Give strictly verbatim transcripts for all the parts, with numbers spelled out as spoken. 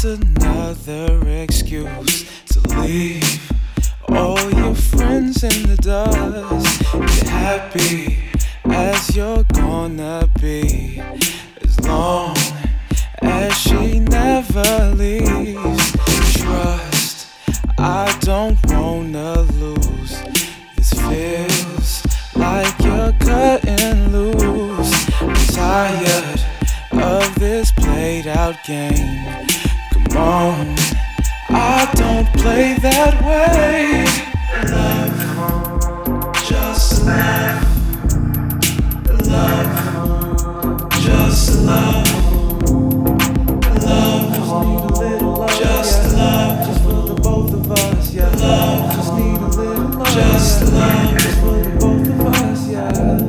just another excuse to leave all your friends in the dust. Get happy as you're gonna be, as long as she never leaves. Trust, I don't wanna lose. This feels like you're cutting loose. I'm tired of this played out game. Come on, I don't play that way. Love, just love. Love, just love. Love, just love. Just for the both of us, yeah. Love, just need a little love. Just love, just for the both of us, yeah.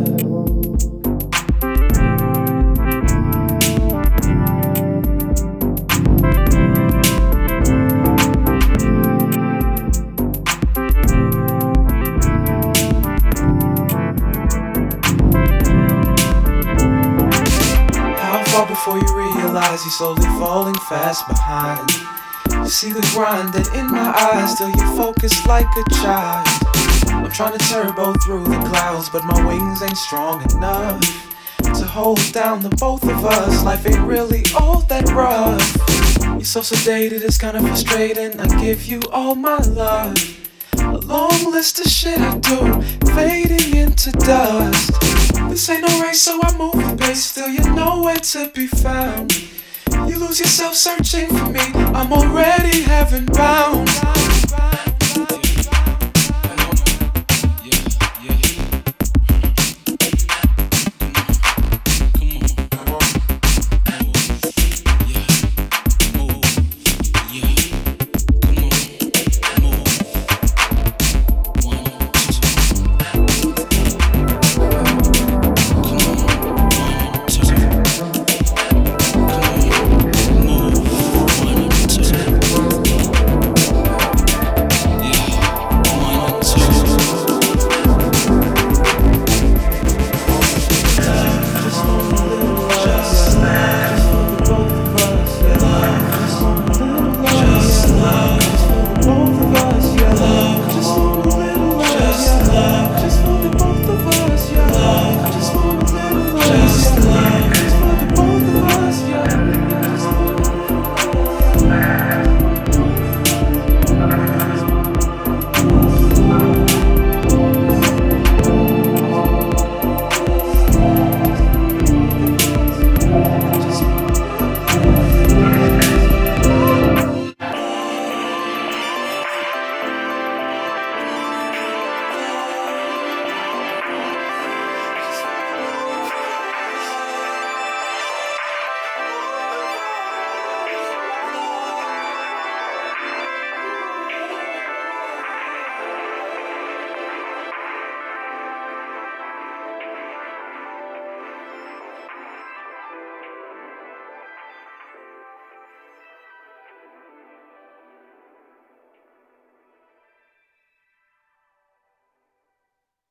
Before you realize you're slowly falling fast behind. You see the grind that in my eyes, till you focus like a child. I'm trying to turbo through the clouds, but my wings ain't strong enough to hold down the both of us. Life ain't really all that rough. You're so sedated, it's kinda frustrating. I give you all my love, a long list of shit I do, fading into dust. This ain't no race, so I move with pace. Still, you're nowhere to be found. You lose yourself searching for me, I'm already heaven bound.